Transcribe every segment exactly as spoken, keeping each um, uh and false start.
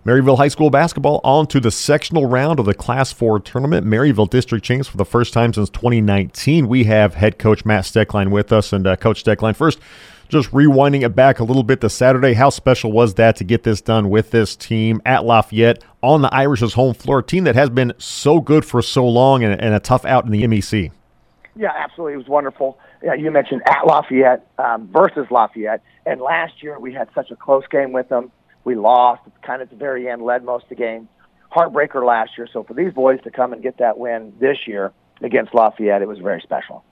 Maryville High School basketball on to the sectional round of the Class four tournament. Maryville District Champs for the first time since twenty nineteen. We have head coach Matt Steckline with us. And uh, Coach Steckline, first, just rewinding it back a little bit to Saturday, how special was that to get this done with this team at Lafayette on the Irish's home floor, a team that has been so good for so long and, and a tough out in the M E C? Yeah, absolutely. It was wonderful. Yeah, you mentioned at Lafayette um, versus Lafayette. And last year we had such a close game with them. We lost kind of at the very end, led most of the game. Heartbreaker last year. So for these boys to come and get that win this year against Lafayette, it was very special.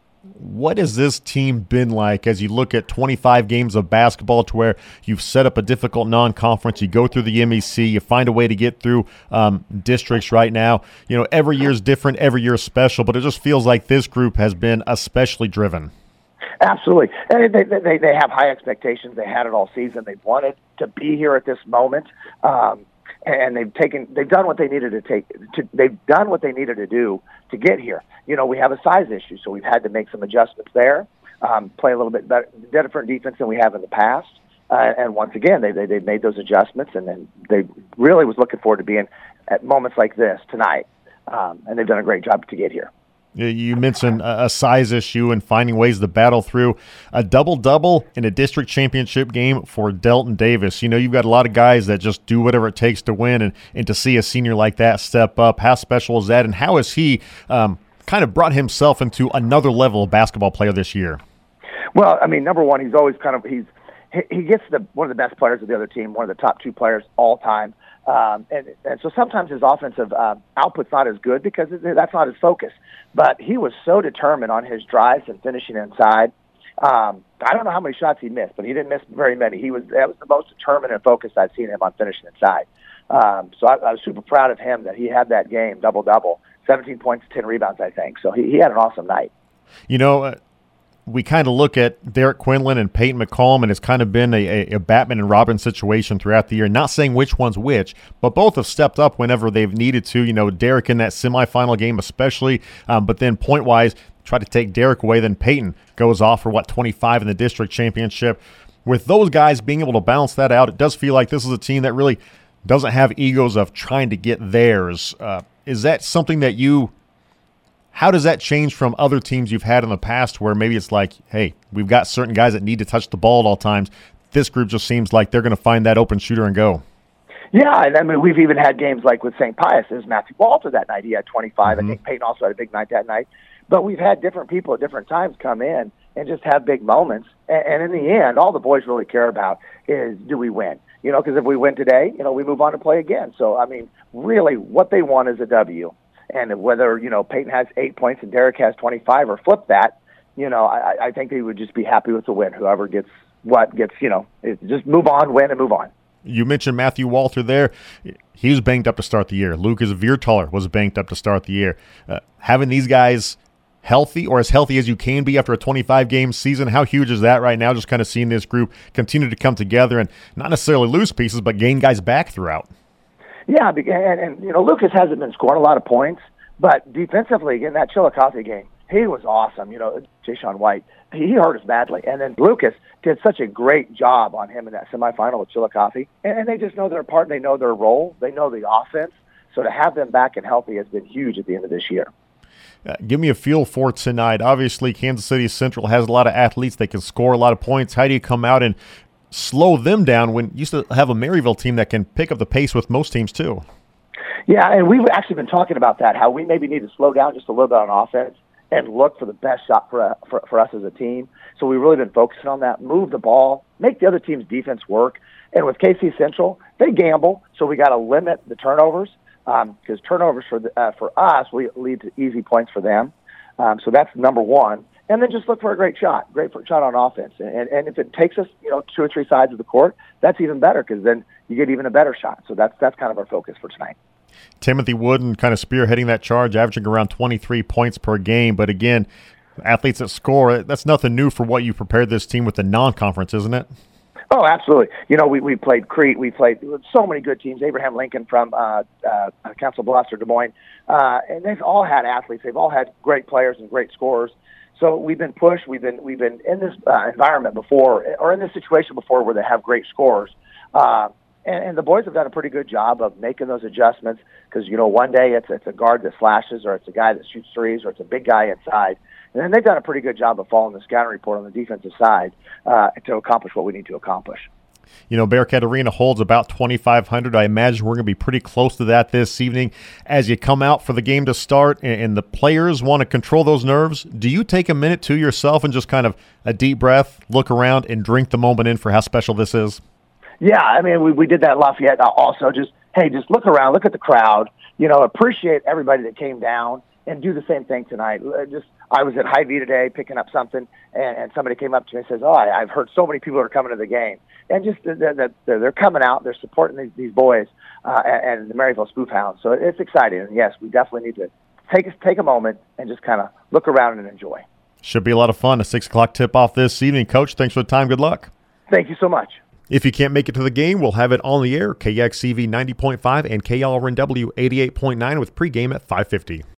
What has this team been like as you look at twenty-five games of basketball to where you've set up a difficult non-conference, you go through the M E C, you find a way to get through um, districts right now. You know, every year is different, every year is special, but it just feels like this group has been especially driven. Absolutely. And they, they, they have high expectations. They had it all season. They wanted to be here at this moment. Um, and they've taken, they've done what they needed to take, to, they've done what they needed to do to get here. You know, we have a size issue, so we've had to make some adjustments there, um, play a little bit better, different defense than we have in the past. Uh, and once again, they, they, they made those adjustments, and then they really was looking forward to being at moments like this tonight. Um, and they've done a great job to get here. You mentioned a size issue and finding ways to battle through a double-double in a district championship game for Delton Davis. You know, you've got a lot of guys that just do whatever it takes to win, and, and to see a senior like that step up, how special is that, and how has he um, kind of brought himself into another level of basketball player this year? Well, I mean, number one, he's always kind of – he's he gets the one of the best players of the other team, one of the top two players all time. Um, and, and so sometimes his offensive uh, output's not as good because that's not his focus. But he was so determined on his drives and finishing inside. Um, I don't know how many shots he missed, but he didn't miss very many. He was that was the most determined and focused I've seen him on finishing inside. Um, so I, I was super proud of him that he had that game, double-double, seventeen points, ten rebounds, I think. So he, he had an awesome night. You know, uh, we kind of look at Derek Quinlan and Peyton McCollum, and it's kind of been a, a Batman and Robin situation throughout the year. Not saying which one's which, but both have stepped up whenever they've needed to. You know, Derek in that semifinal game especially, um, but then point-wise, try to take Derek away, then Peyton goes off for, what, twenty-five in the district championship. With those guys being able to balance that out, it does feel like this is a team that really doesn't have egos of trying to get theirs. Uh, is that something that you – how does that change from other teams you've had in the past where maybe it's like, hey, we've got certain guys that need to touch the ball at all times. This group just seems like they're going to find that open shooter and go. Yeah, and I mean, we've even had games like with Saint Pius. There's Matthew Walter that night. He had twenty-five. Mm-hmm. I think Peyton also had a big night that night. But we've had different people at different times come in and just have big moments. And, and in the end, all the boys really care about is, do we win? You know, because if we win today, you know, we move on to play again. So, I mean, really what they want is a W. And whether, you know, Peyton has eight points and Derek has twenty-five or flip that, you know, I, I think they would just be happy with the win. Whoever gets what gets, you know, just move on, win, and move on. You mentioned Matthew Walter there. He was banged up to start the year. Lucas Viertaler was banged up to start the year. Uh, having these guys healthy or as healthy as you can be after a twenty-five game season, how huge is that right now? Just kind of seeing this group continue to come together and not necessarily lose pieces, but gain guys back throughout. Yeah, and, and you know, Lucas hasn't been scoring a lot of points, but defensively in that Chillicothe game, he was awesome. You know, Jayshawn White, he hurt us badly. And then Lucas did such a great job on him in that semifinal with Chillicothe. And, and they just know their part, they know their role, they know the offense. So to have them back and healthy has been huge at the end of this year. Uh, give me a feel for tonight. Obviously, Kansas City Central has a lot of athletes. They can score a lot of points. How do you come out and slow them down when you used to have a Maryville team that can pick up the pace with most teams too? Yeah, and we've actually been talking about that, how we maybe need to slow down just a little bit on offense and look for the best shot for, for, for us as a team. So we've really been focusing on that, move the ball, make the other team's defense work. And with K C Central, they gamble, so we got to limit the turnovers because um, turnovers for the, uh, for us will lead to easy points for them. Um, so that's number one. And then just look for a great shot, great shot on offense. And, and if it takes us, you know, two or three sides of the court, that's even better because then you get even a better shot. So that's that's kind of our focus for tonight. Timothy Wooden kind of spearheading that charge, averaging around twenty-three points per game. But again, athletes that score, that's nothing new for what you prepared this team with the non-conference, isn't it? Oh, absolutely. You know, we, we played Crete. We played so many good teams. Abraham Lincoln from uh, uh, Council Bluffs or Des Moines. Uh, and they've all had athletes. They've all had great players and great scorers. So we've been pushed. We've been we've been in this uh, environment before, or in this situation before, where they have great scorers. Uh, And, and the boys have done a pretty good job of making those adjustments because, you know, one day it's, it's a guard that slashes or it's a guy that shoots threes or it's a big guy inside. And then they've done a pretty good job of following the scouting report on the defensive side uh, to accomplish what we need to accomplish. You know, Bearcat Arena holds about twenty-five hundred. I imagine we're going to be pretty close to that this evening. As you come out for the game to start and, and the players want to control those nerves, do you take a minute to yourself and just kind of a deep breath, look around, and drink the moment in for how special this is? Yeah, I mean, we, we did that in Lafayette also. Just, hey, just look around, look at the crowd, you know, appreciate everybody that came down, and do the same thing tonight. Just, I was at Hy-Vee today picking up something, and, and somebody came up to me and says, oh, I, I've heard so many people are coming to the game. And just they're, they're coming out, they're supporting these, these boys uh, and, and the Maryville Spoof Hounds. So it's exciting. And, yes, we definitely need to take, take a moment and just kind of look around and enjoy. Should be a lot of fun. A six o'clock tip-off this evening. Coach, thanks for the time. Good luck. Thank you so much. If you can't make it to the game, we'll have it on the air, K X C V ninety point five and K L R N W eighty-eight point nine with pregame at five fifty.